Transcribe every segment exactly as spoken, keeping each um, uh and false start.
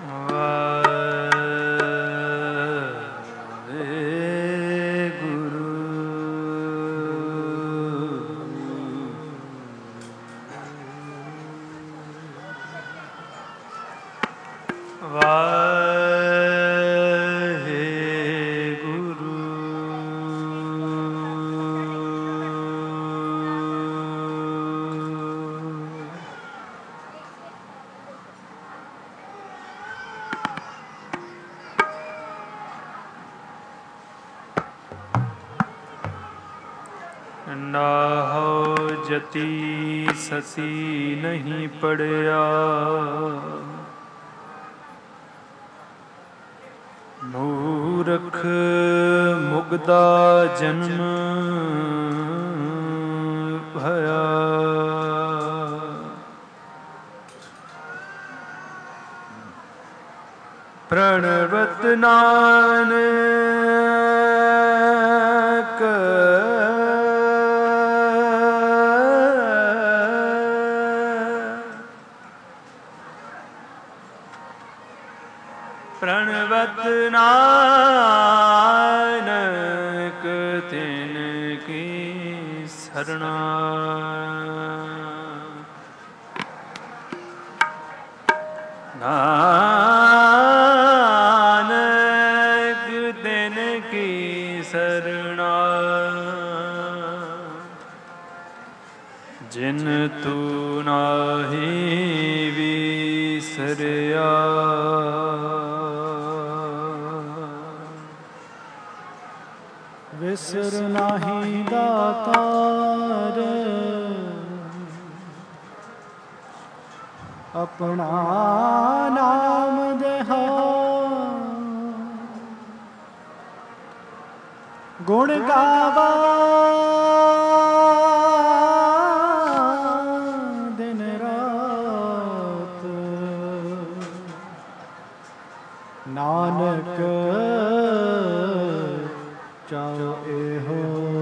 जति सती नहीं पड़या, मूर्ख मुग्धा जन्म भया। प्रणवत नानक प्रणवत नानक तिनकी शरणा। नानक तिनकी शरणा, जिन तू नाही विसरिया। विसर नाही दातार अपना नाम देहा। गुण गावा दिन रात, नानक चाहो एहो।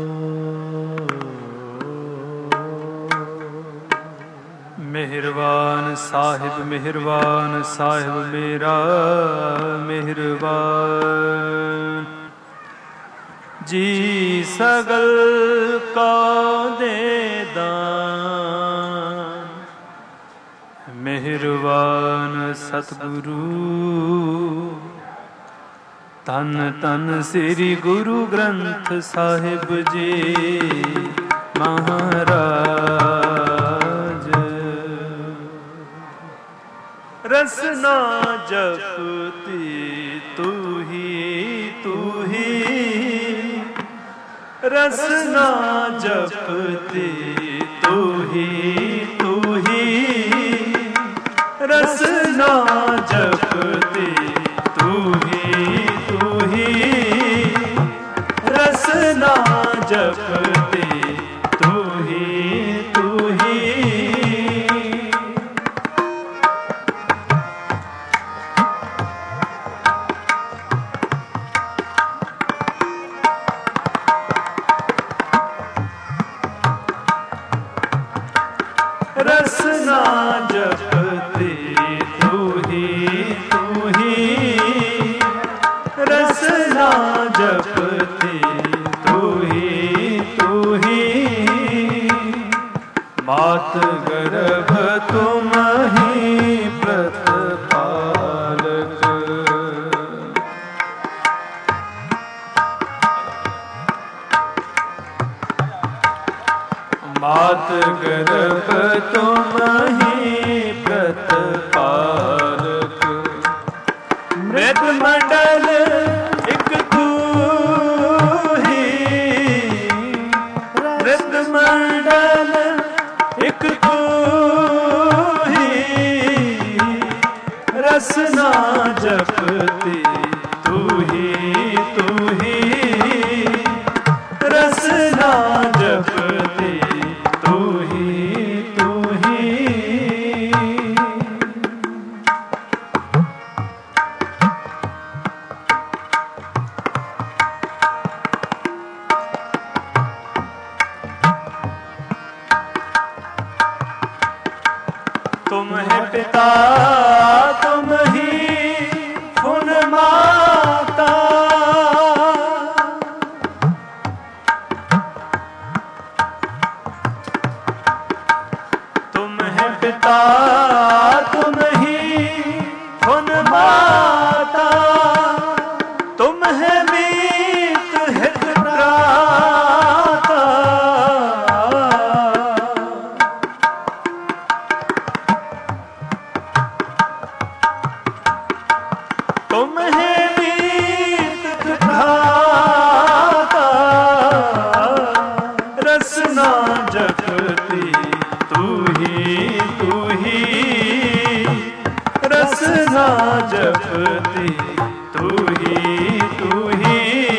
मेहरबान साहिब मेहरबान साहिब मेरा मेहरबान जी, सगल का दे दान। मेहरबान सतगुरु तन तन श्री गुरु ग्रंथ साहिब जी महाराज। रसना जपती तू ही तू ही, रसना जपती तू ही तू ही, रसना जपती तू ही तू ही, रसना जपती तू ही तू ही। रसना जपती तू ही तू ही, रसना जपती तू ही तू ही। मात गर्भ तुम ही प्रतिपालक, मात गर्भ तुम ही प्रतिपालक। मृत मंडल एक तू ही, मृत मंडल एक तू ही, रसना जपती तू ही तू ही, रसना जपती तू ही तू ही। तुम है पिता तुम ही तुम है नीत खाता रसना जपती तू ही तू ही रसना जपती तू ही तू ही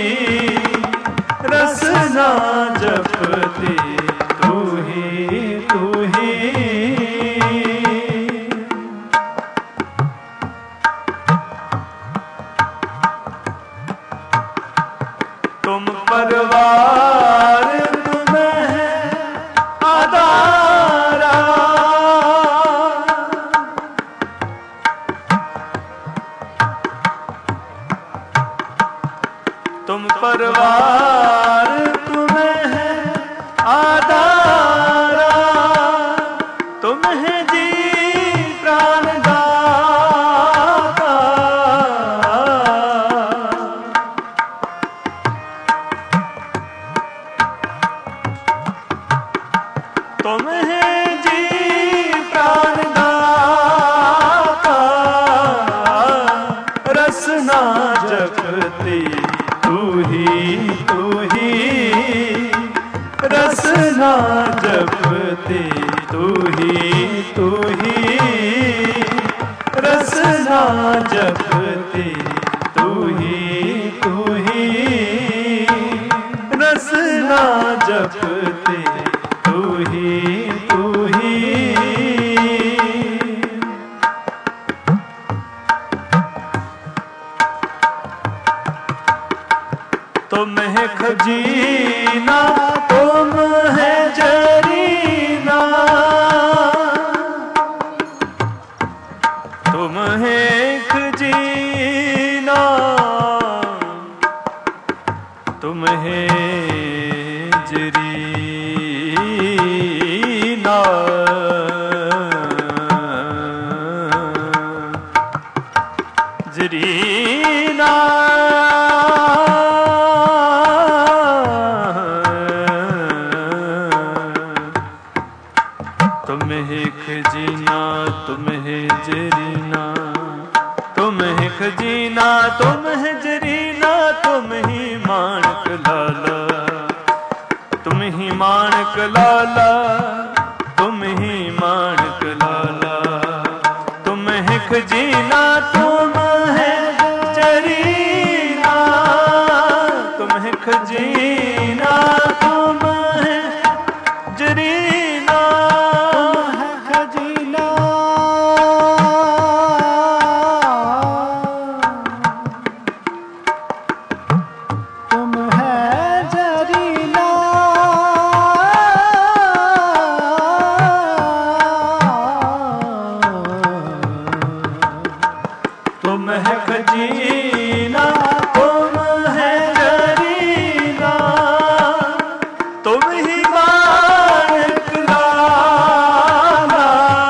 रसना जपती तू ही तू ही। तुम परवार तुम्हें है आधारा तुम परवार तुम्हें है आधारा तुम है जी प्राण दाता तुम है जी प्राण दाता रसना जपती तू ही तू ही रसना जपती तू ही तू ही रसना जपती तू ही तू ही रसना जपती तू ही तू ही। तुम है खजीना तुम है जरीना तुम है खजीना तुम है जरीना जरीना तुम है खजीना तुम है जरीना तुम है खजीना तुम है जरीना तुम ही माणक लाला तुम ही माणक लाला तुम ही माणक लाला तुम है खजीना तुम है जरीना तुम है खजीना तुम है जरीना तुम है खजीना तुम है जरीना तुम ही माणक लाला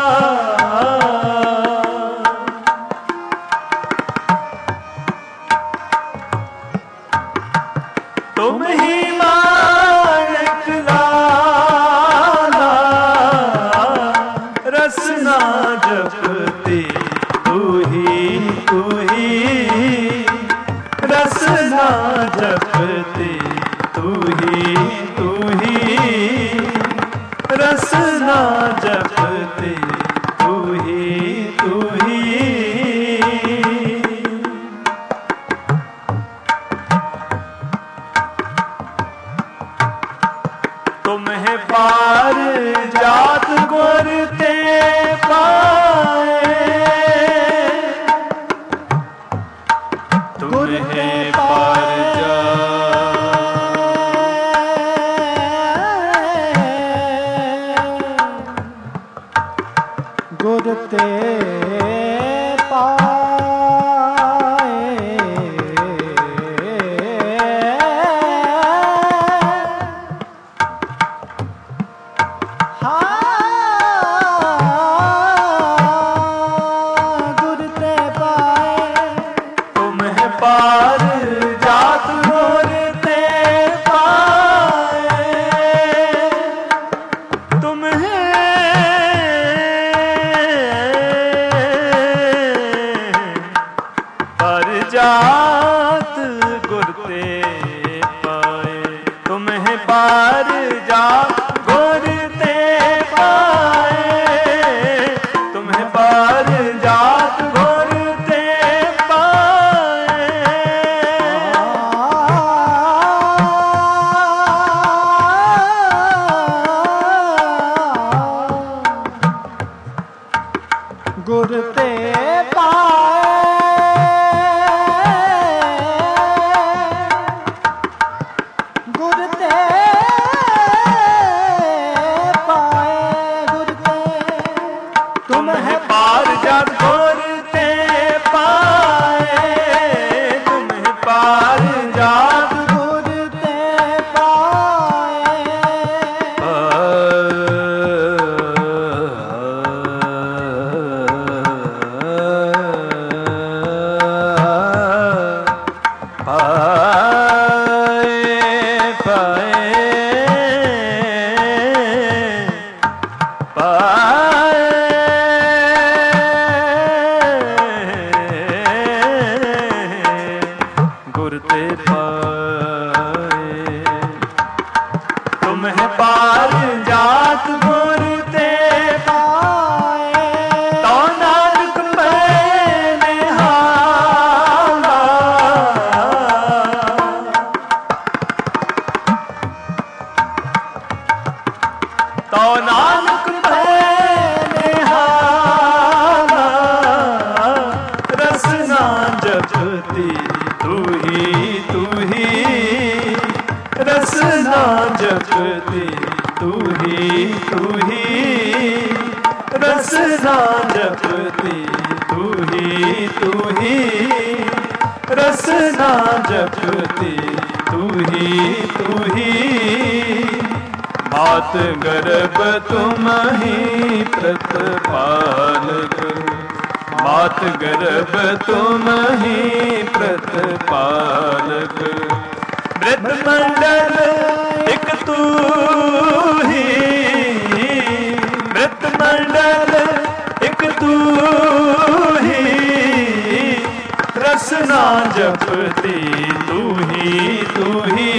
तुम ही माणक लाला रसना जपती तू ही तू ही रसना जपती तू ही तू ही रसना जपती तू ही तू ही। तुम है पार जात गुर ते पाए तुम है पार गुर ते पाए पार जात गुर ते पाए तुम है पार जात गुर ते पाए, तुम्हें पार जात गुर ते पाए, तुम्हें पार जात गुर ते पाए। गुर ते पाए, गुर ते पाए, गुर ते तुम्हें पार जात गुर ते पाए, तुम्हें पार जात गुर ते पाए। गुर ते पाए, तुम्हें पार जात गुर ते पाए, तो नानक मैंने हारा, तो नानक मैंने हारा, रसना जपती तू ही तू ही, रसना जपती तू ही तू ही, रसना जपती तू ही तू ही, रसना जपती तू ही तू ही। मात गर्भ तुम ही प्रतिपालक, मात गर्भ तुम ही प्रतिपालक, मृत मंडल एक तू ही, मृत मंडल एक तू ही, रसना जपती तू ही तू ही,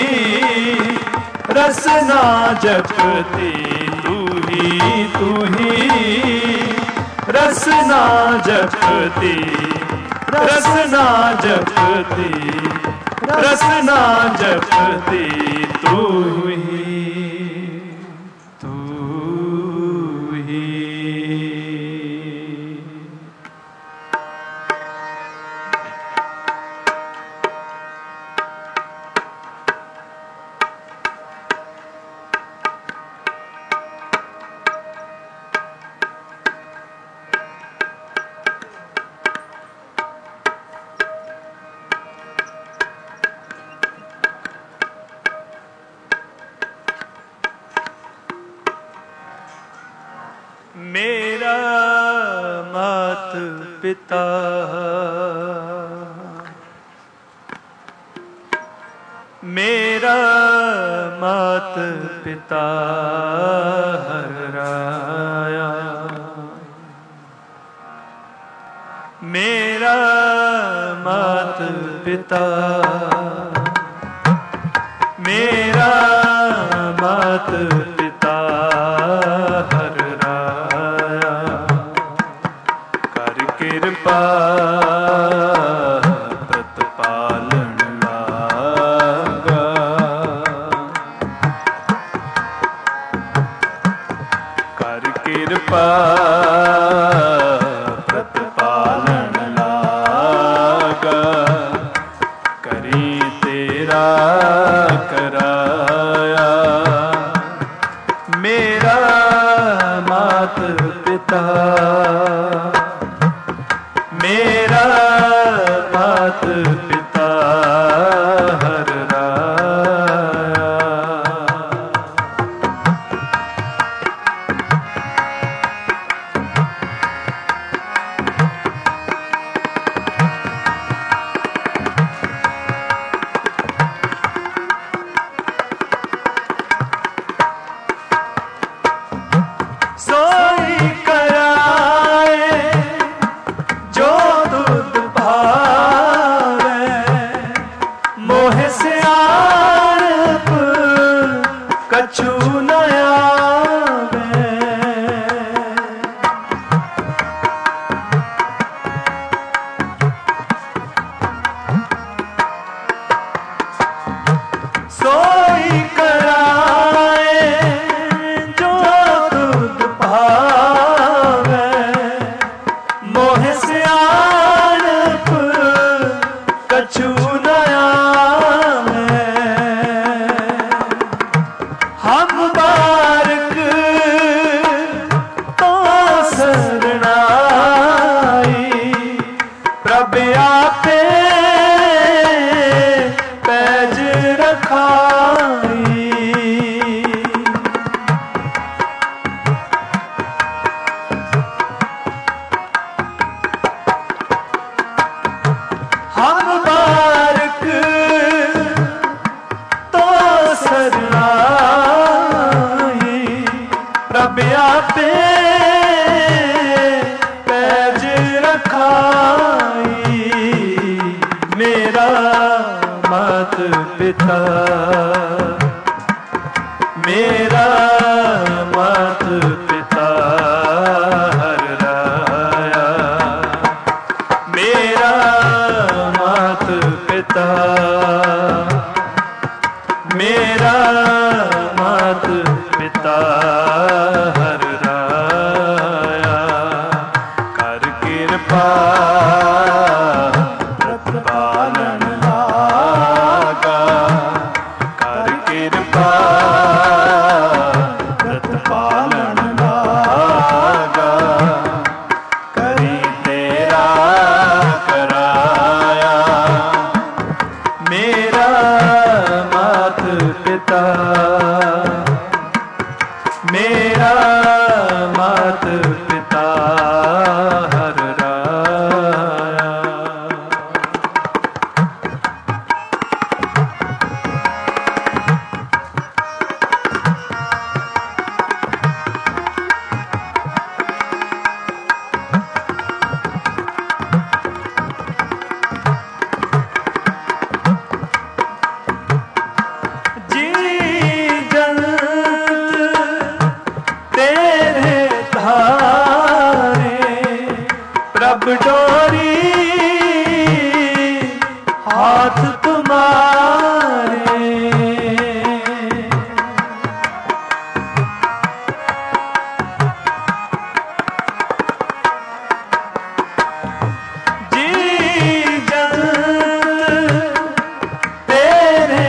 रसना जपती तू ही तू ही, रसना जपती, रसना जपती, रसना जपती तू ही तू ही। मेरा मात पिता मेरा मात पिता हराया, मेरा मात पिता, मेरा मात पिता हराया, कर कृपा प्रतिपालन लागा, कर कृपा प्रतिपालन लागा, करी तेरा कराया, मेरा मात पिता, मेरा मात पिता हराया। सोई कराए जो दूध भावे, पिता मेरा मात पिता हर राया मेरा मात पिता मेरा मात पिता हर राया कर कृपा प्रतिपालन लागा कर कृपा प्रतिपालन लागा करी तेरा कराया मेरा मात पिता मेरा मात पिता हर राया जी जंत तेरे धारे प्रभ डोरी हाथ तुम्हारे जी जंत तेरे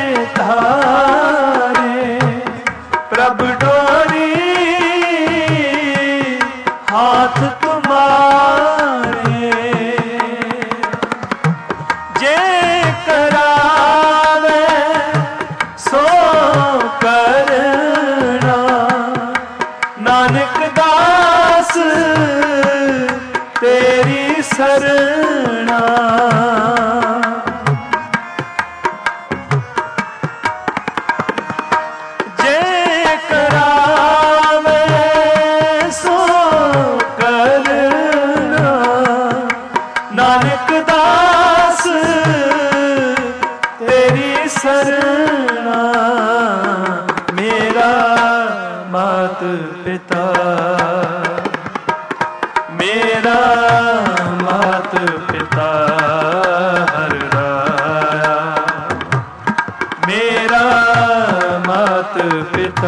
धारे प्रभ डोरी हाथ तुम्हारे जे करावे सो करना नानक दास तेरी सरना जे करावे सो करना नानक दास तेरी सरना मेरा मात पिता मेरा मात पिता हर राया मेरा मात पिता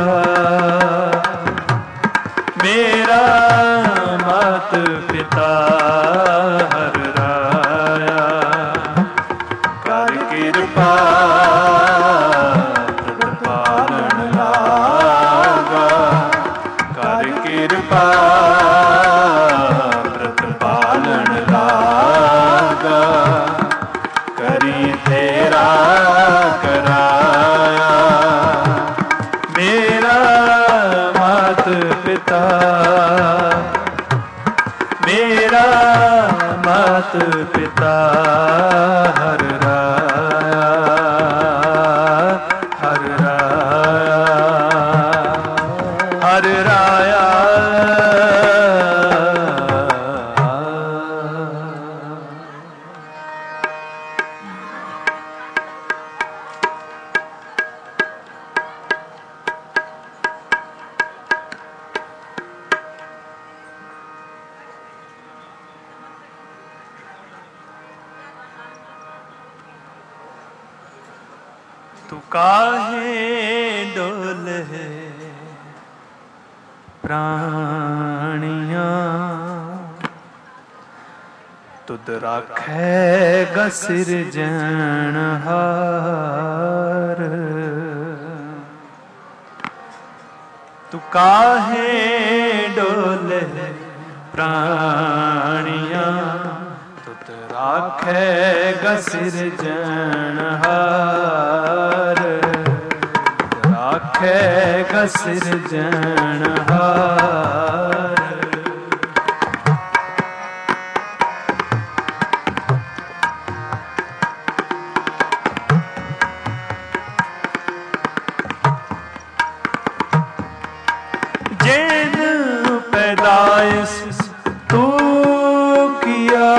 मेरा मात पिता हर राया कर कृपा प्रतिपालन लागा कर कृपा प्रतिपालन लागा करी तेरा कराया मेरा मात पिता मेरा मात पिता हर राया हर राया हर राया तू काहे डोले प्राणिया तुद राखेगा सिरजनहार तू काहे डोले प्राणिया तुद राखेगा सिरजनहार राखेगा सिरजनहार जिन पैदाइश तू किया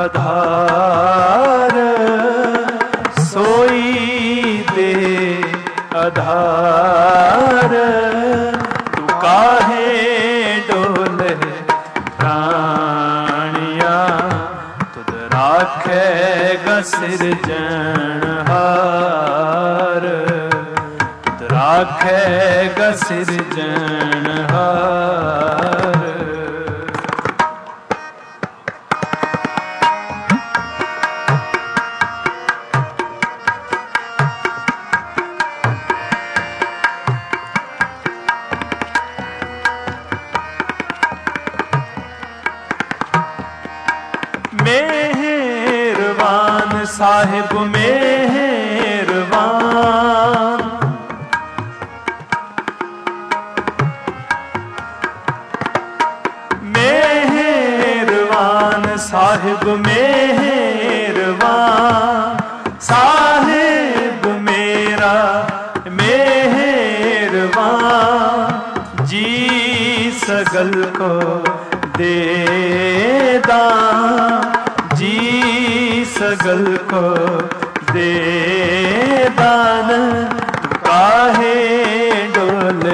आधार सोई दे आधार तू काहे डोले प्राणिया तुद राखेगा सिरजनहार तुद राखेगा सिरजनहार। मेहरबान साहिब मेहरबान मेहरबान साहिब मेहरबान साहिब मेरा मेहरबान जी सगल को दे दान जी सगल को दे दान काहे डोले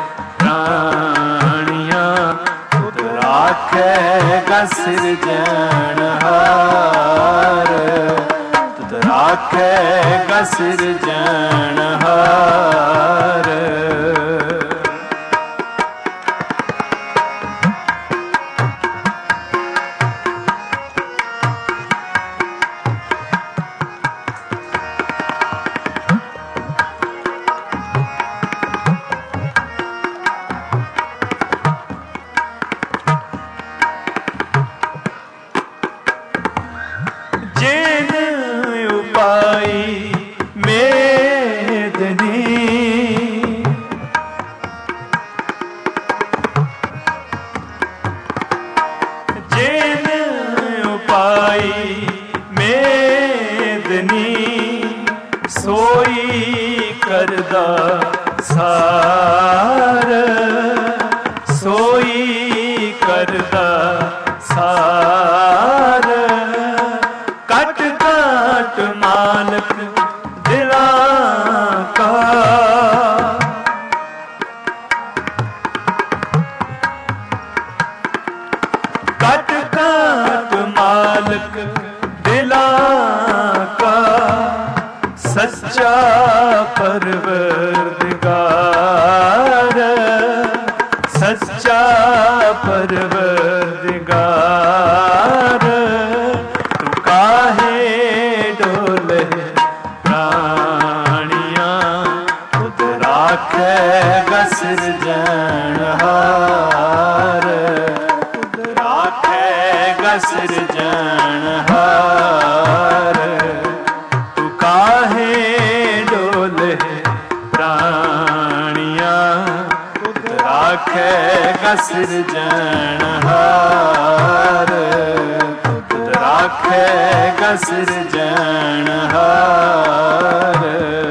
प्राणिया खुद राखेगा सिरजनहार खुद राखेगा सिरजनहार। सोई करदा सार सोई करदा सार कट कट मालक दिलां का कट कट मालक दिलां का सच्चा परवरदिगार सच्चा परवरदिगार तू काहे डोले प्राणिया खुद राखेगा सिरजनहार खुद राखेगा सिरजनहार तू काहे डोले प्राणिया खुद राखेगा सिरजनहार खुद राखेगा सिरजनहार।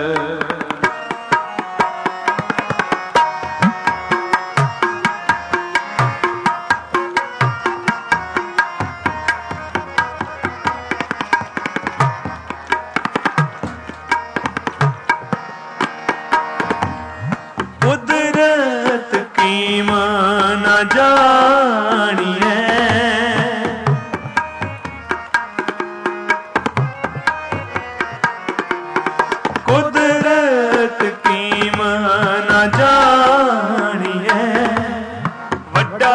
कुदरत कीमत न जानिए कुदरत कीमत न जानिए वड्डा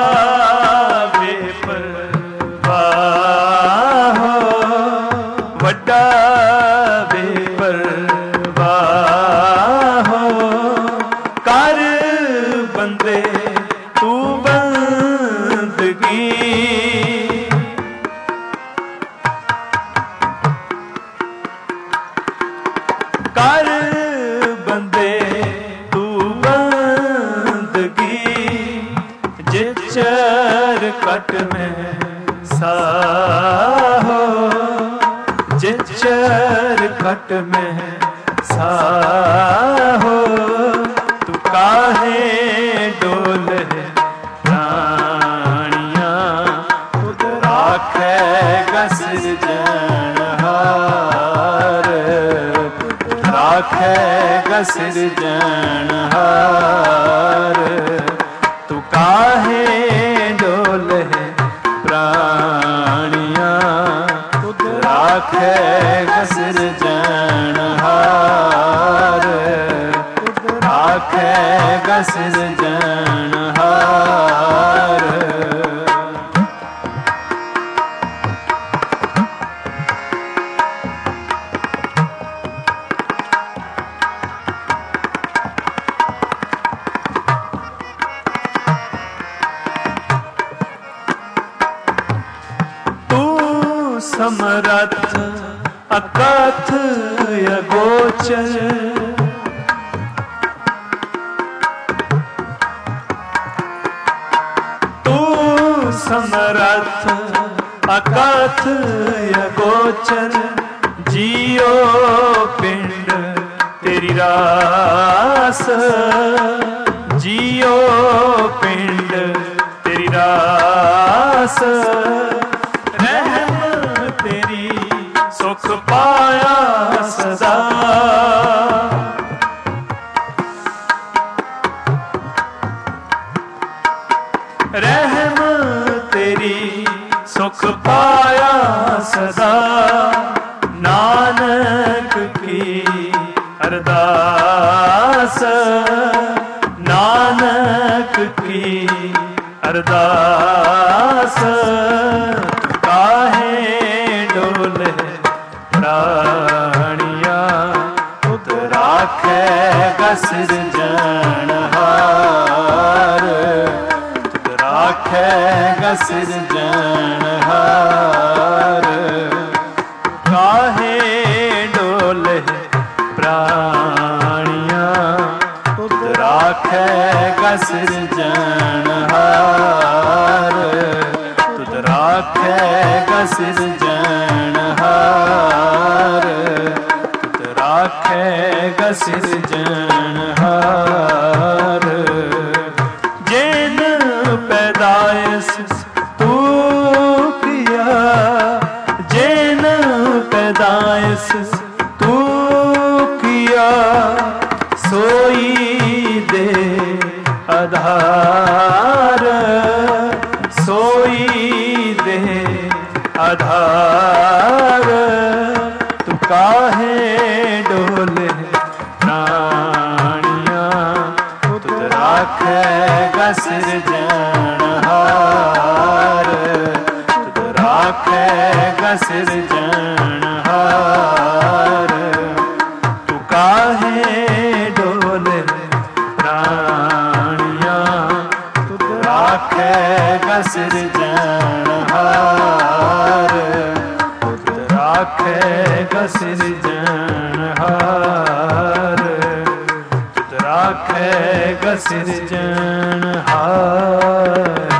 बेपरवाह हो वड्डा बेपरवाह हो कर बंदे तू बंदगी कर बंदे तू बंदगी जिचर कट में साहो जिचर कट में साहो तू काहे डोले प्राणिया खुद राखेगा सिर सिरजनहार, राखेगा सिरजनहार। तू काहे डोले प्राणियां, राखेगा सिरजनहार, राखेगा सिरजनहार। समरथ अकथ अगोचर, तू समरथ अकथ अगोचर। जियो पिंड तेरी रास, जियो पिंड तेरी रास। सुख पाया सदा, रहम तेरी सुख पाया सदा। नानक की अरदास, नानक की अरदास। काहे डोले प्राणियां, खुद राखेगा सिरजनहार, खुद राखेगा सिरजनहार। काहे डोले प्राणियां, खुद राखेगा सिरजनहार, खुद राखेगा सिरजनहार, खुद राखेगा सिरजनहार। जिन पैदाइश तू किया, जिन पैदाइश तू किया, सोई दे आधार, सोई दे आधार। तू काहे डोले प्राणियां, खुद राखेगा सिरजनहार, खुद राखेगा सिरजनहार। तू काहे डोले प्राणियां, खुद राखेगा सिरजनहार, खुद राखेगा सिरजनहार, खुद राखेगा सिरजनहार।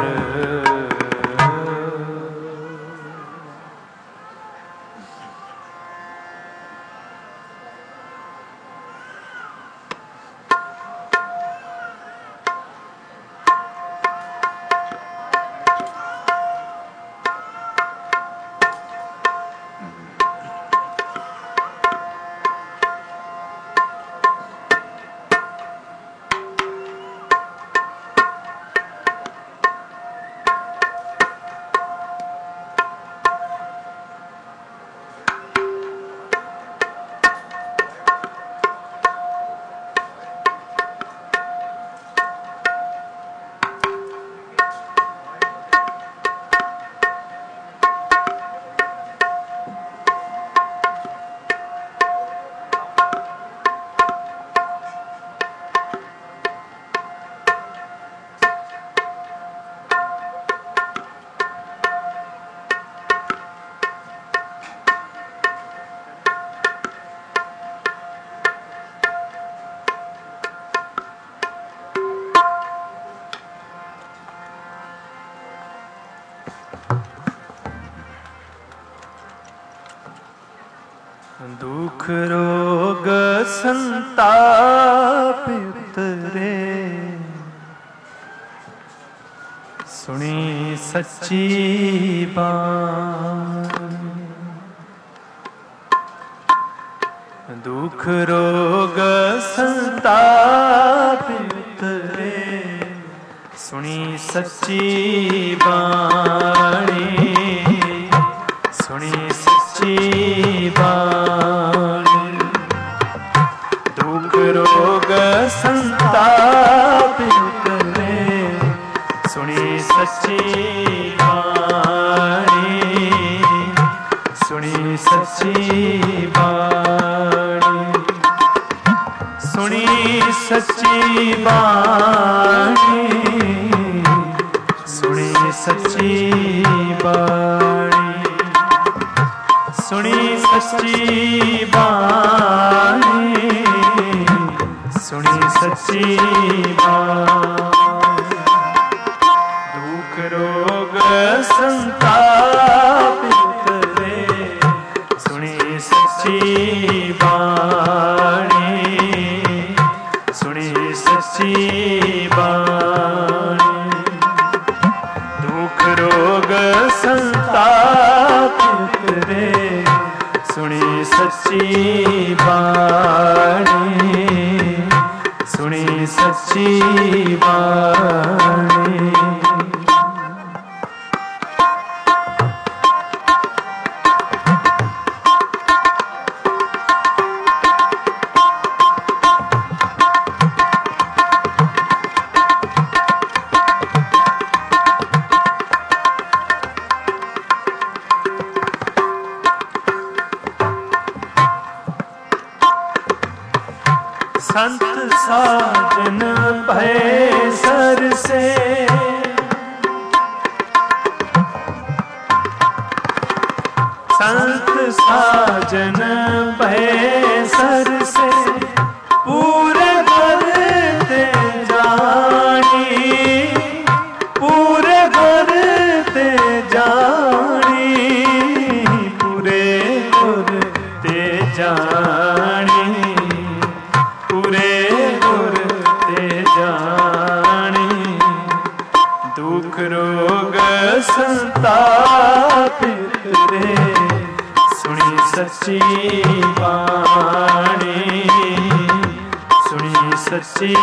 दुख रोग संताप उतरे, सुनी सच्ची बात। दुख रोग संताप उतरे, सुनी सच्ची बाणी, सुनी सच्ची बाणी। दुख रोग संताप उतरे, सुनी सच्ची बाणी, सुनी सच्ची बाणी, सुनी सच्ची बाणी, सुनी सच्ची बाणी, सुनी सच्ची बाणी, सुनी सच्ची बाणी। दुख रोग संताप उतरे, सुनी सच्ची बाणी, सुनी सच्ची बाणी। दुख रोग संताप उतरे, सुनी सच्ची बाणी, सुनी सच्ची बाणी। संत साजन भय सर से, संत साजन भय सर से, पूरे करते जानी, पूरे करते जानी, पूरे करते जानी, पूरे गुरते जानी। दुख रोग संताप उतरे, सुनी सच्ची बाणी, सुनी सच्ची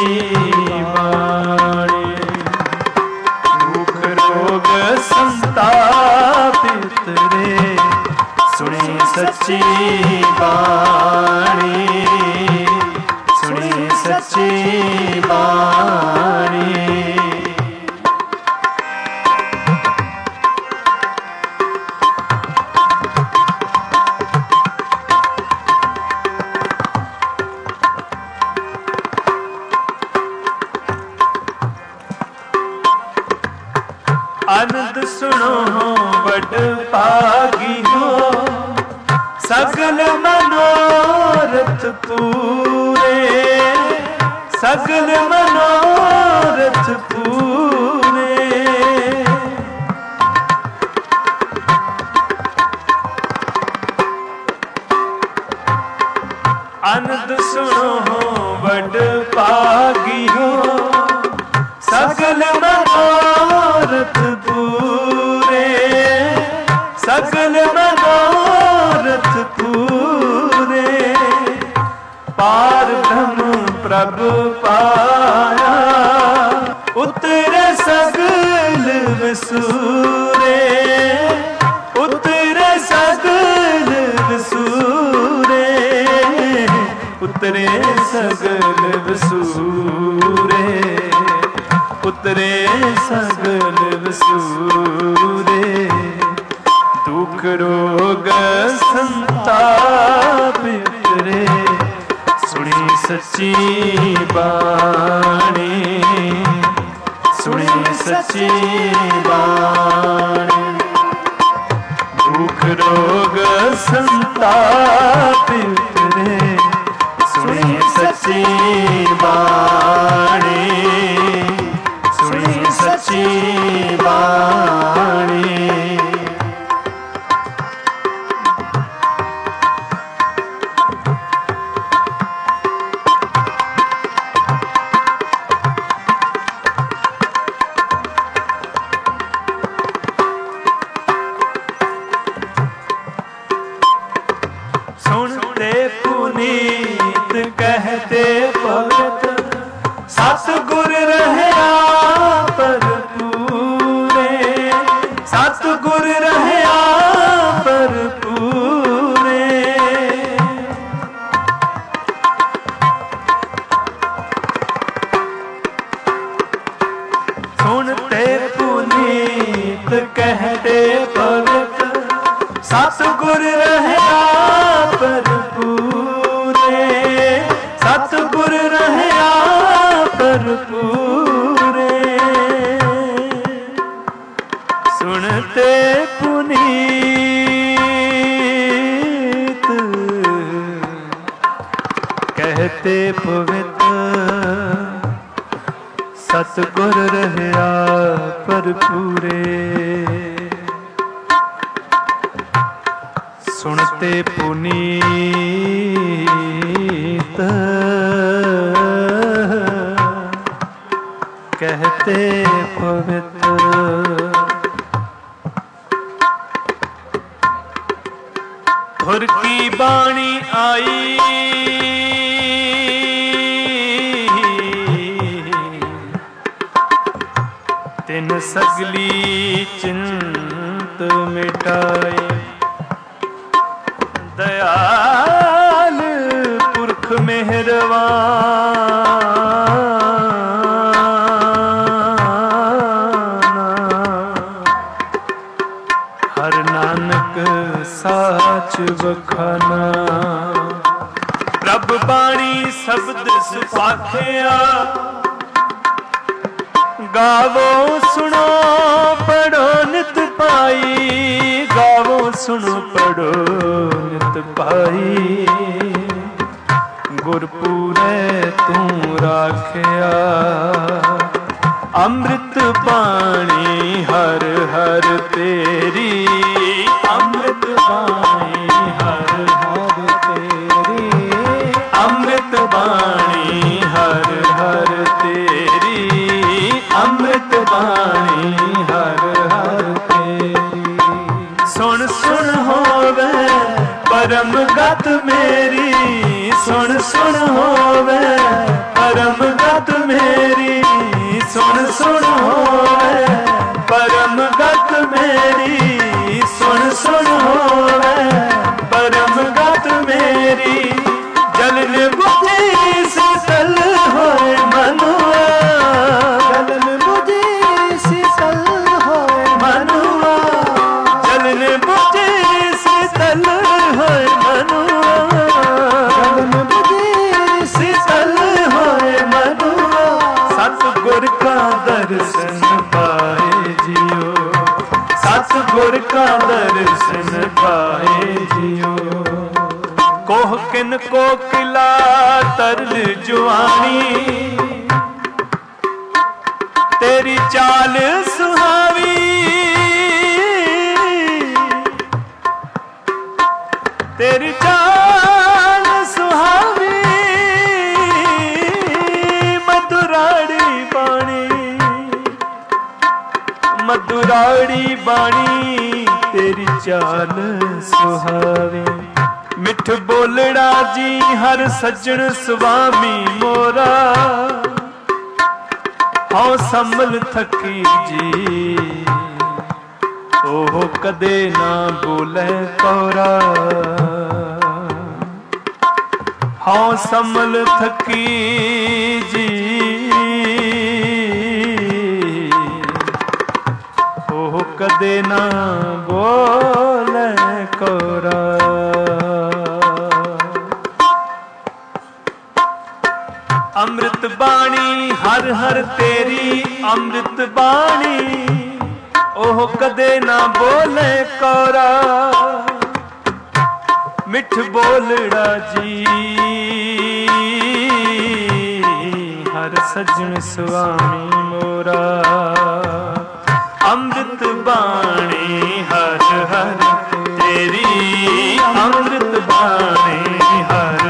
बाणी। दुख रोग संताप उतरे, सुनी सच्ची बाणी, सुनी सच्ची बाणी। आनंद सुनो बड़ भागी हो, सगल मनोरथ पूरे, सगल मनोरथ पूरे। आनंद सुनो बड़ भागी हो, सगल मनोरथ पूरे, सगल मनोरथ पूरे। पार ब्रह्म प्रभु पाया, उतरे सगल विसूरे, उतरे सगल विसूरे, उतरे सगल विसूरे, उतरे सगल विसूरे। दुख रोग संताप उतरे, सुनी सच्ची बाणी, सुनी सच्ची बाणी। दुख रोग संताप उतरे, सुनी सच्ची बाणी, सुनी सच्ची बाणी। सुनते पुन पुनीत कहते पवित सतगुर रहया भरपूरे सतगुर रहया भरपूरे सुनते पुनीत कहते पवित सतगुर रहया भरपूरे सतगुर रहया भरपूरे सुनते पुनीत कहते पवित सतगुर रहया भरपूरे सुनते पुनीत कहते पवित्र धुर की बाणी आई तिन सगली चिंत मिटाई दयाल पुरख मेहरबाना हर नानक साच बखाना प्रभ बाणी शब्द सुपाखिया गावो सुनो पढ़ो नित पाई गावो सुनो पढ़ो नित पाई गुरपुरे तू राखिया अमृत बाणी हर हर तेरी अमृत बाणी हर हर तेरी अमृत बाणी हर हर तेरी अमृत बाणी हर हर तेरी सुन सुन होवे परम गत मेरी सुन सुन होवे परम गत मेरी सुन सुन होवे परम गत मेरी सुन सुन होवे परम गत मेरी जलन बुझी शीतल होए मनुआ जलन बुझी शीतल होए मनुआ जलन बुझी शीतल होए मनुआ जलन बुझी शीतल होए मनुआ सतगुर का दर्शन पाए जियो सतगुर का दर्शन पाए जियो कोह किन को किला तरल जुआनी तेरी चाल सुहावी तेरी चाल सुहावी मधुराड़ी बाणी मधुराड़ी बाणी तेरी चाल सुहावी मिठ बोलड़ा जी हर सज्जन स्वामी मोरा हाँ संभल थकी जी ओह कदे ना बोले कौरा हाँ संभल थकी जी ओह कदे ना बोले कौरा अमृत बाणी हर हर तेरी अमृत बाणी ओह कदे ना बोले कौरा मिठ बोलड़ा जी हर सज्जन स्वामी मोरा अमृत बाणी हर हर तेरी अमृत बाणी हर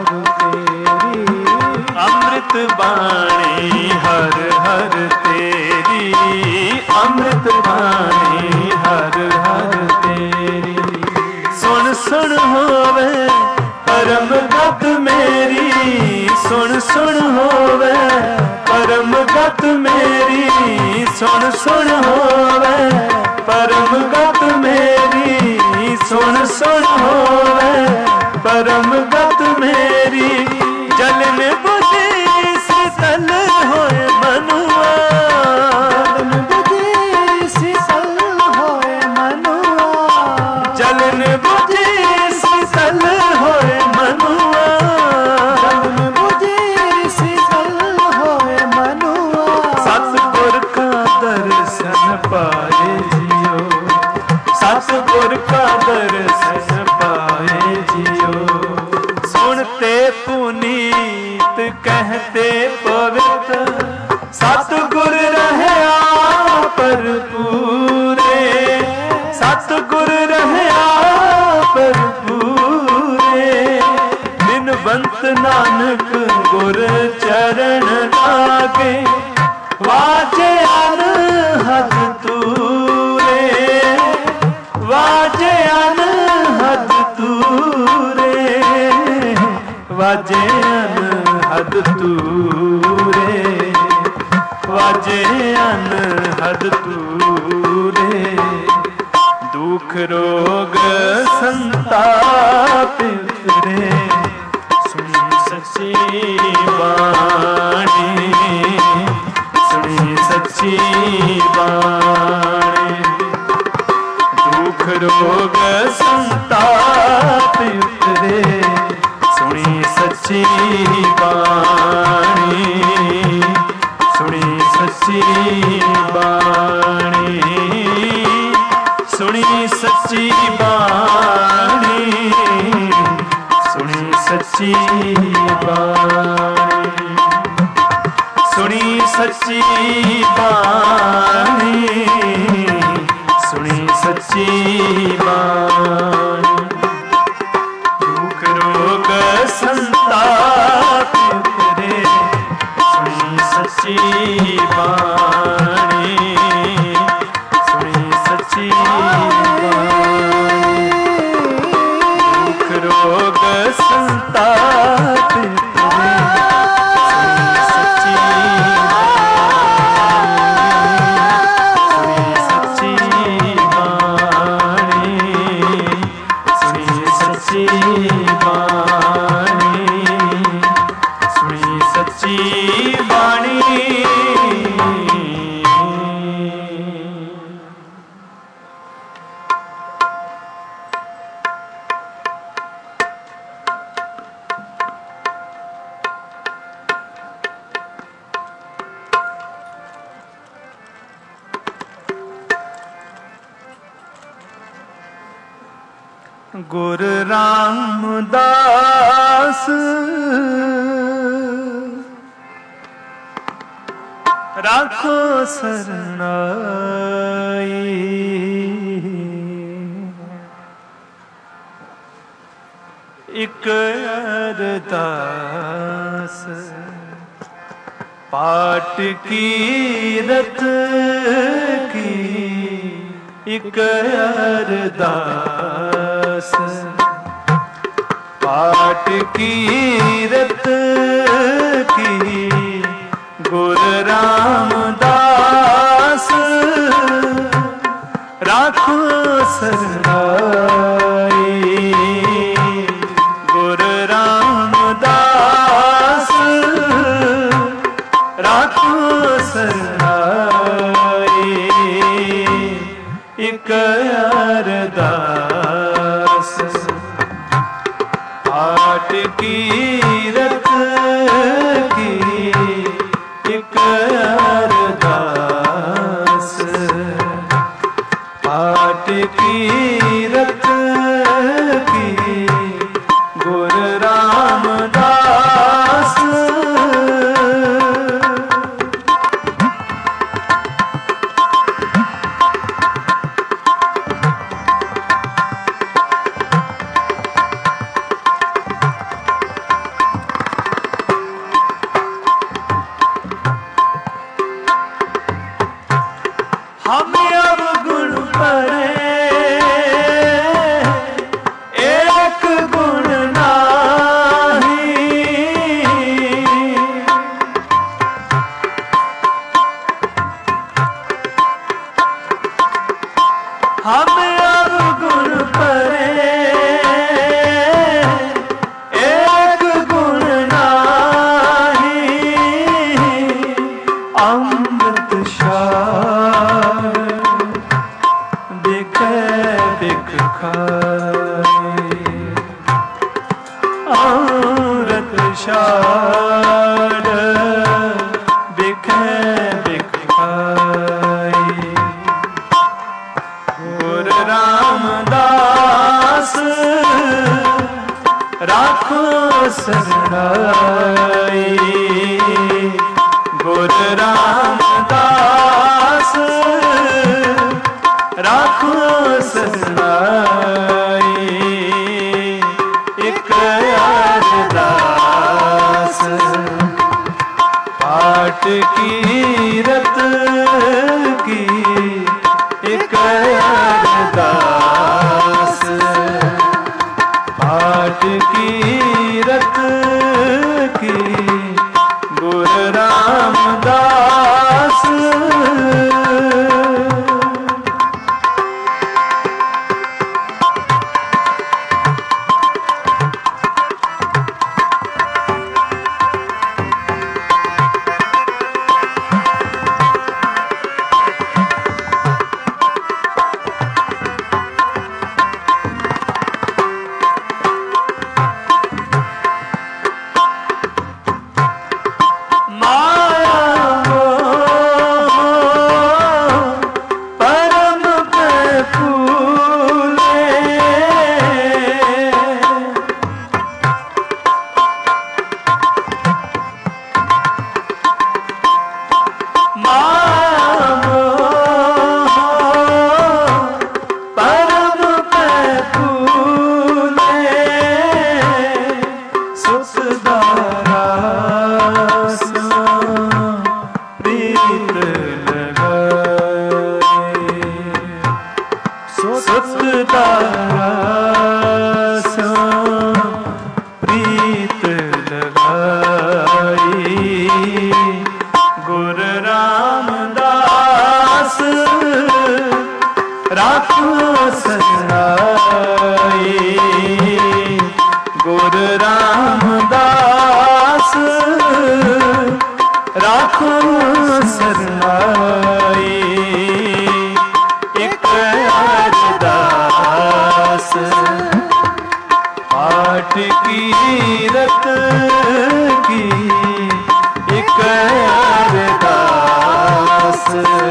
अमृत बाणी हर हर तेरी अमृत बाणी हर हर तेरी सुन सुन होवे परम गत मेरी सुन सुन होवे, परम गत मेरी सुन सुन होवे, परम गत मेरी सुन सुन होवे, परम गत मेरी जलन बुझी शीतल होए मनुआ, जलन बुझी शीतल होए मनुआ, जलन बुझी शीतल होए मनुआ, जलन बुझी शीतल होए मनुआ। सतगुर का दर्शन पाए जियो, सतगुर का दर्शन पाए जियो, सुनते पुनीत कहते पवित्र, सतगुर रहे पर पूरे, सतगुर रहे पर पूरे, बिनवंत नानक गुर चरण लागे, वाजे अनहद तूरे, वाजे अनहद तूरे, वाजे अनहद तूरे, वाजे अनहद तूरे, दुख रोग संताप उतरे, सुनी सच्ची वाणी, सुनी सच्ची वाणी, दुख रोग संताप उतरे, सुनी सच्ची वाणी, सुनी सच्ची वाणी, सुनी सच्ची वाणी, सुनी सच्ची वाणी, सुनी सच्ची वाणी, सुनी सच्ची वाणी, दुख रोग संताप उतरे, सुनी सच्ची वाणी, सुनी सच्ची वाणी, दुख रोग संताप उतरे, सुनी सच्ची वाणी, सुनी सच्ची वाणी, सुनी सच्ची वाणी, सुनी सच्ची वाणी। गुर रामदास राखो सरनाई, इक अरदास पाठ कीरत की, इक अरदास पाठ कीरत की, गुर रामदास राखो सरनाई, गुर रामदास राखो सरनाई, इक अरदास पाठ कीरत की, इक अरदास पाठ कीरत की, गुर रामदास हम अवगुण परे, एक गुण नाम छाड़ बिखे बिखाई। गुरु रामदास राखो सरनाई। गुरु रामदास राखो सरनाई। एक अरदास पाठ कीरत की। एक अरदास पाठ कीरत की। गुरु रामदास प्रीत लगाई। गुरु रामदास राखो सरनाई। गुरु रामदास राखो सरनाई। एक अरदास पाठ कीरत की। एक अरदास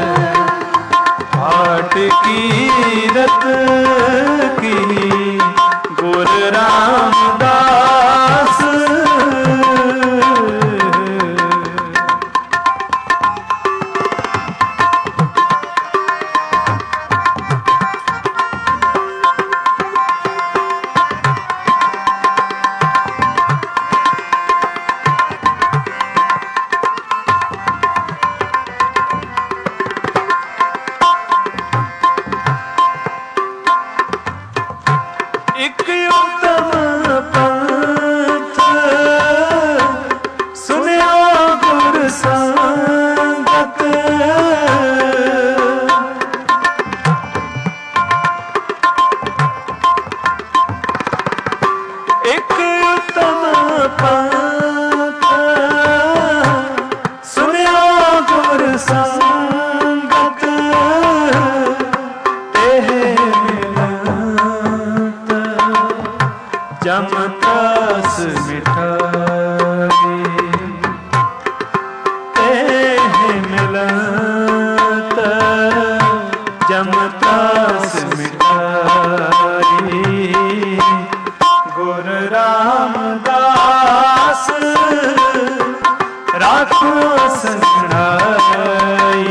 पाठ कीरत की। गुरु रामदास एक उत्तम पंथ सुनियो गुरु संगत। एक उत्तम पंथ सुनियो गुरु संगत। जम तस मिठाई तेह मिलत। जम तस मिठाई। गुरु रामदास राखो सरनाई।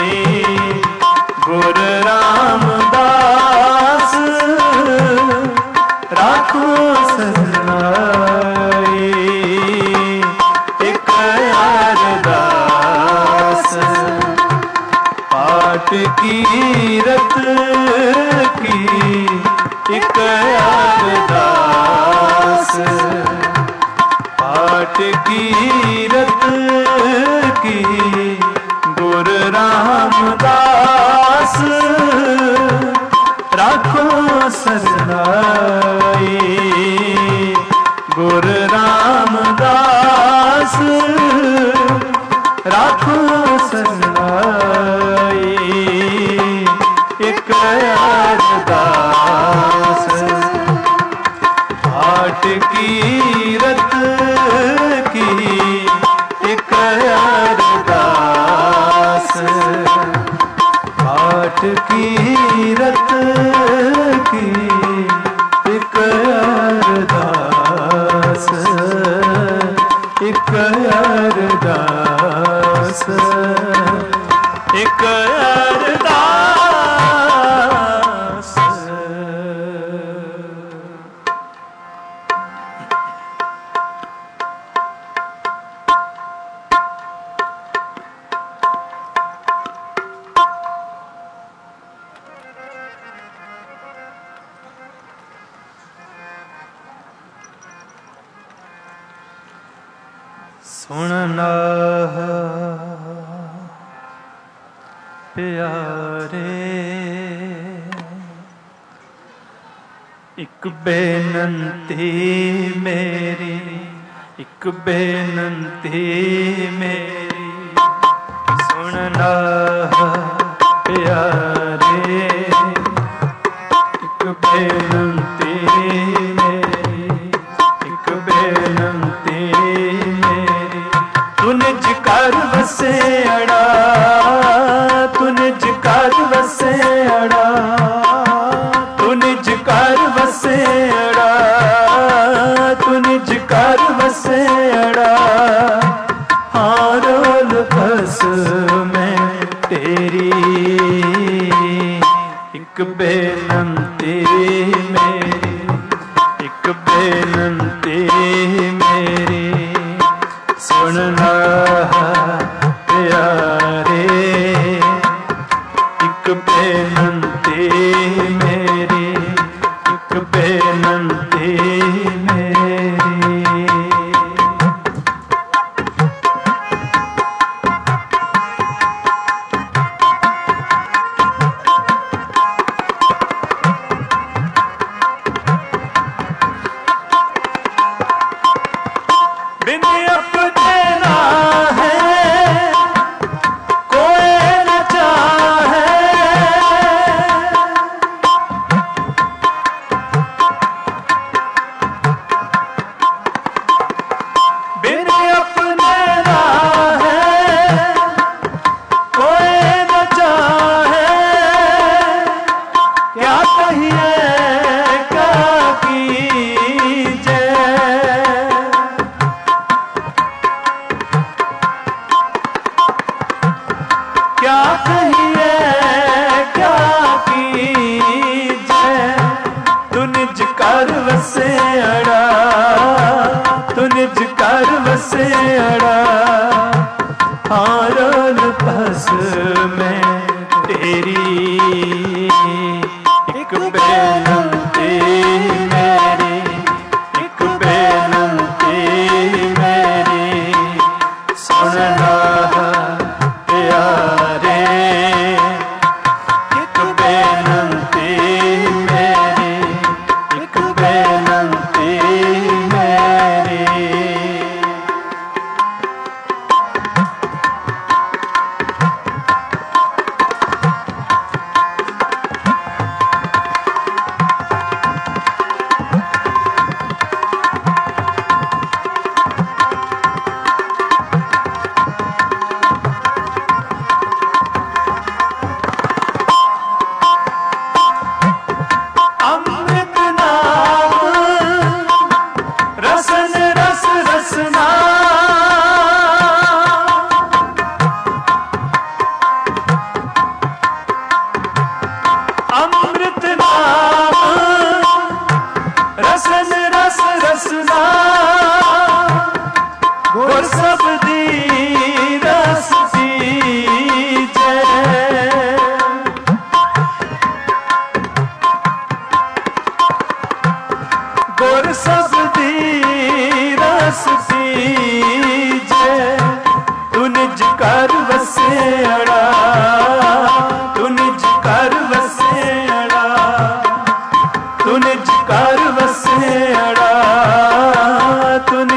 गुरु रामदास राखो सरनाई। एक अरदास पाठ कीरत की। एक अरदास पाठ कीरत की। गुरु रामदास राखो सरनाई। गुरु रामदास राखो सरनाई। एक अरदास पाठ कीरत सुनना प्यारे एक बेनंती मेरी, एक बेनंती मेरी, सुनना प्यारे एक बेनंती मेरी, एक बेनंती मेरी, तू निज कर वसे अड़ा, तू निज कर वसे अड़ा, तू निज कर वसे अड़ा, तू निज कर वसे अड़ा, हाँ रोल बस मैं तेरी एक बेनंती मेरी, एक बेनंती मेरी, सुनना प्यारे एक बेनंती मेरी, एक बेनंती मेरी। बिन अपने ना है कोई न चाहे, बिन अपने ना है कोई न चाहे, क्या कहिए क्या कीजिए, क्या कहिए क्या कीजिए, तू निज कर वसे अड़ा, तू निज कर वसे अड़ा, हाँ रोल बस मैं तेरी एक बेनंती मेरी, एक बेनंती मेरी, सुनना प्यारे एक बेनंती मेरी, एक बेनंती मेरी। अमृत नाम रसन रस रसना, अमृत नाम रसन रस रसना, गुर सबदी रस दीजे, गुर सबदी रस दीजे, तू निज कर वसे अड़ा, तू निज कर वसे अड़ा, तू निज कर वसे अड़ा, तू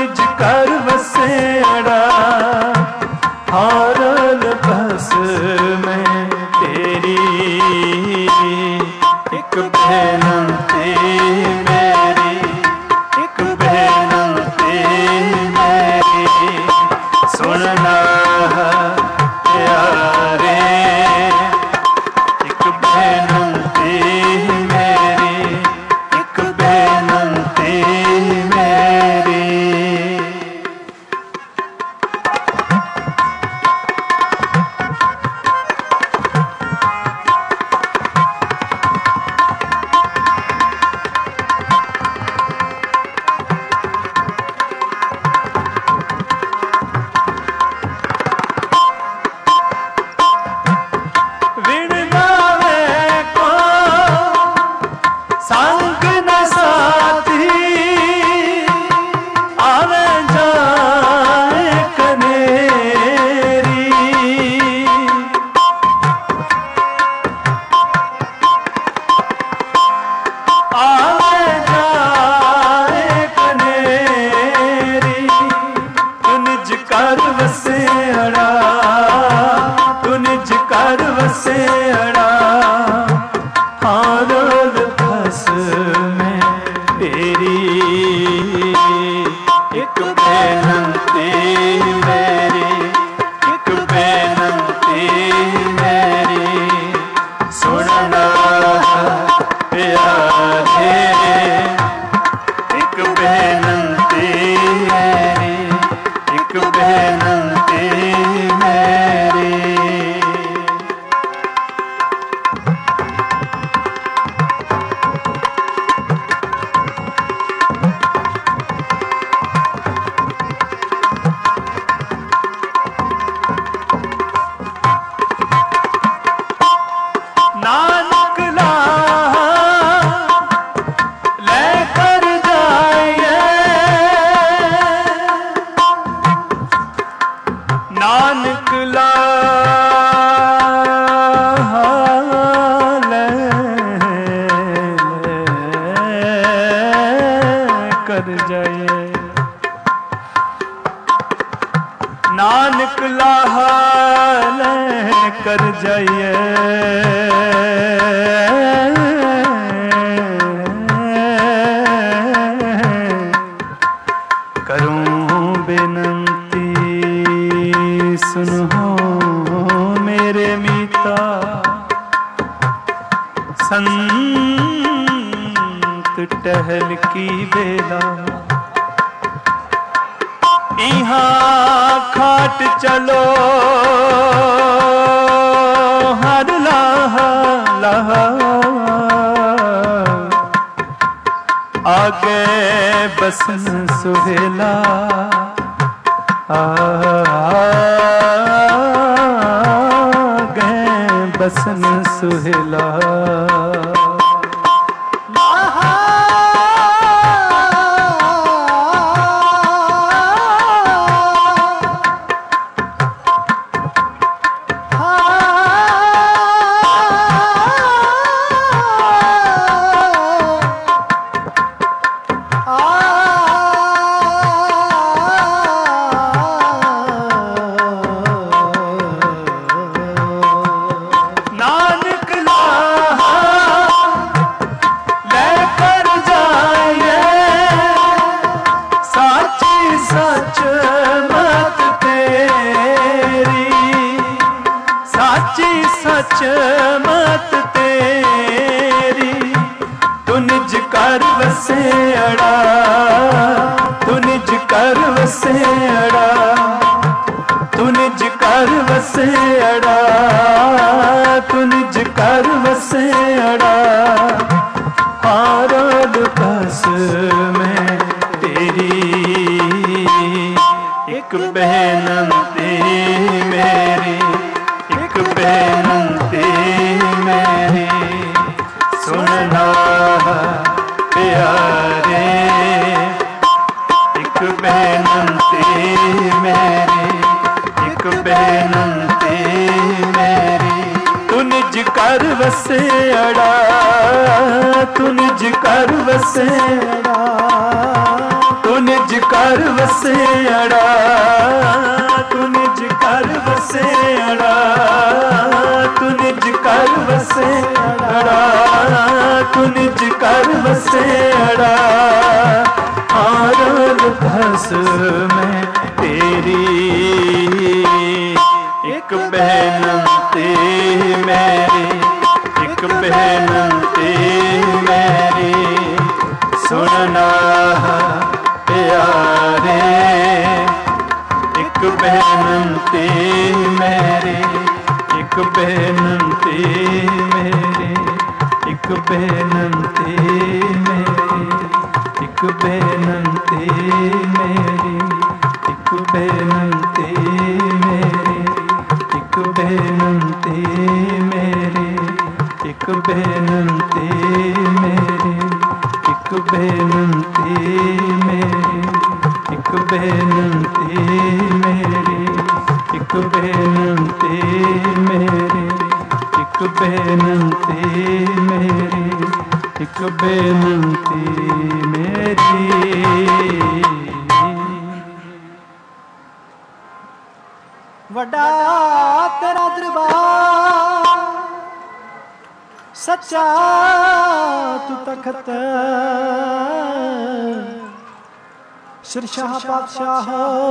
एक बेनती मेरी, एक बेनती मेरी, सुनना प्यारे। एक बेनती मेरी, एक बेनती मेरी। नानक लाहा लेकर जाइए, नानक लाहा लेकर जाइए, नानक लाहा लेकर जाइए। करूं बेनती सुनो मेरे मीता, संत टहल की बेला, यहाँ खाट चलो हर लाहा लाहा, आगे बसन सुहेला, आगे बसन सुहेला। नानक लाहा लेकर जाइए, साची सच मत तेरी, साची सच मत तेरी। तू निज कर वसे अड़ा, तू निज कर वसे अड़ा, तू निज कर वसे अड़ा, तू निज कर वसे अड़ा। आरोल बस में तेरी, एक बेनती मेरी, एक बेनती मेरी, सुनना प्यारे। एक बेनती मेरी, एक बेनती मेरी, तू निज कर वसे अड़ा, तू निज कर वसे अड़ा, तू निज कर वसे अड़ा, तू निज कर वसे अड़ा, तू निज कर वसे अड़ा, तू निज कर वसे अड़ा। आरोल भस में तेरी, एक बेनती मेरी, एक बेनती मेरी, सुनना प्यारे। एक बेनती मेरी, एक बेनती मेरी, एक बेनती मेरी, एक बेनती मेरी, एक बेनती मेरी, एक बेनती मेरी, एक बेनती मेरी, एक बेनती मेरी, एक बेनती मेरी, एक बेनती मेरी, एक बेनती मेरी, एक बेनती मेरी। वड्डा तेरा दरबार सच्चा तू तखत ਸਿਰਸ਼ਾਹ ਪਾਤਸ਼ਾਹ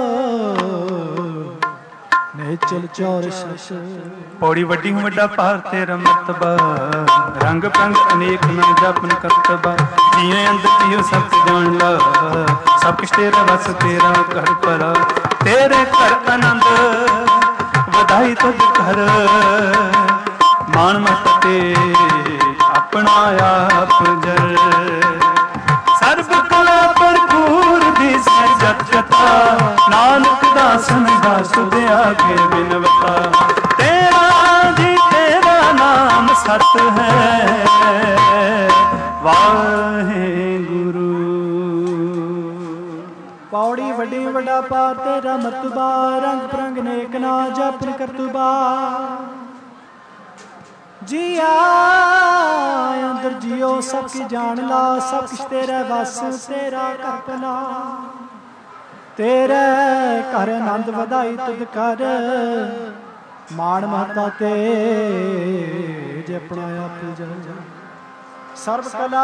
ਨੇਚਲ ਚੌਰ ਸਸ। ਪੌੜੀ ਵੱਡੀ ਹੂੰ ਵੱਡਾ ਭਾਰ ਤੇਰਾ ਮਰਤਬਾ, ਰੰਗ ਪੰਗ ਅਨੇਕ ਨਾ ਜਪਨ ਕਰਤਬਾ। ਜੀਏ ਅੰਦਰ ਜੀਓ ਸਭ ਜਾਣ ਲਾ, ਸਭ ਕੁਛ ਤੇਰਾ ਵਸ ਤੇਰਾ ਘਰ ਭਰਾ। ਤੇਰੇ ਘਰ ਆਨੰਦ ਵਧਾਈ ਤੁਧ ਘਰ, ਮਾਣ ਮਤ ਤੇ ਆਪਣਾ ਆਪ ਜਰ। ਸਰਬ ਕਲਾ ਭਰਪੂਰ ਦਿਸੈ ਜਤ ਜਤਾ, ਨਾਨਕ ਦਾਸਨ ਦਾਸ ਤੁਧ ਆਗੇ ਬਿਨਵਤਾ। ਤੇਰਾ ਜੀ ਤੇਰਾ ਨਾਮ ਸਤ ਹੈ, ਵਾਹਿਗੁਰੂ। ਪੌੜੀ ਵੱਡੀ ਵੱਡਾ ਭਾਰ ਤੇਰਾ ਮਰਤਬਾ, ਰੰਗ ਬਰੰਗ ਨੇਕ ਨਾ ਜਪਨ ਕਰਤੂਬਾ। ਜੀਆ ਅੰਦਰ ਜੀਓ ਸਭ ਕੀ ਜਾਣ ਲਾ, ਸਭ ਕੁਛ ਤੇਰਾ ਵਸ ਤੇਰਾ ਘਰ ਭਲਾ। ਤੇਰੇ ਘਰ ਆਨੰਦ ਵਧਾਈ ਤੁਧ ਕਰ, ਮਾਣ ਮਹਤਾ ਤੇ ਜਪਣਾ ਆਪ ਜਲ। ਸਰਬ ਕਲਾ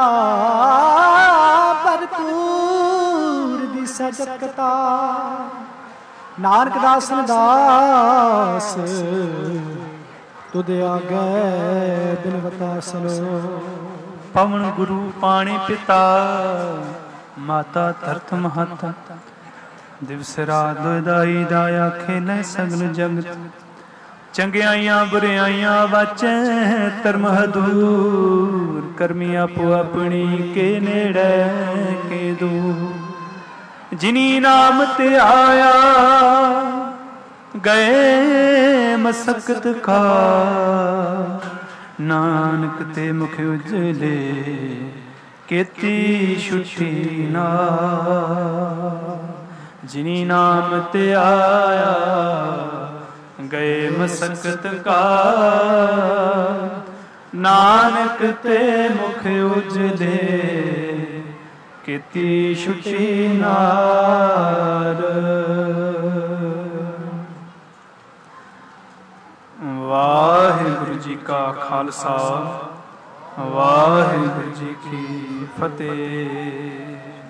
ਭਰਪੂਰ ਦਿਸੈ ਜਤ ਕਤਾ, ਨਾਨਕ ਦਾਸਨ ਦਾਸ ਤੁਧ ਆਗੇ ਬਿਨਵਤਾ ਸਲੋ। ਪਵਨ ਗੁਰੂ ਪਾਣੀ ਪਿਤਾ, ਮਾਤਾ ਧਰਤ ਮਹਤ। ਦਿਵਸ ਰਾਤ ਦੁਇਦਾਈ ਦਾਇਆ ਖੇਲੇ ਸਗਲ ਜਗਤ। ਚੰਗਿਆਈਆਂ ਬੁਰਿਆਈਆਂ ਵਾਚੈ ਧਰਮ ਹਦੂਰ, ਕਰਮੀ ਆਪੋ ਆਪਣੀ ਕੇ ਨੇੜੇ ਕੇ ਦੂਰ। ਜਿਨੀ ਨਾਮ ਤੇ ਆਇਆ ਗਏ ਮਸਕਤ ਕਾ, ਨਾਨਕ ਤੇ ਮੁਖ ਉਜਲੇ ਕੀਤੀ ਛੁੱਟੀ ਨਾ। ਜਿਨੀ ਨਾਮ ਤੇ ਆਇਆ ਗਏ ਮਸਕਤ ਕਾ, ਨਾਨਕ ਤੇ ਮੁਖ ਉਜਲੇ ਕੀਤੀ ਛੁੱਟੀ ਨਾਰ। ਵਾਹਿਗੁਰੂ ਜੀ ਕਾ ਖਾਲਸਾ, ਵਾਹਿਗੁਰੂ ਜੀ ਕੀ ਫਤਿਹ।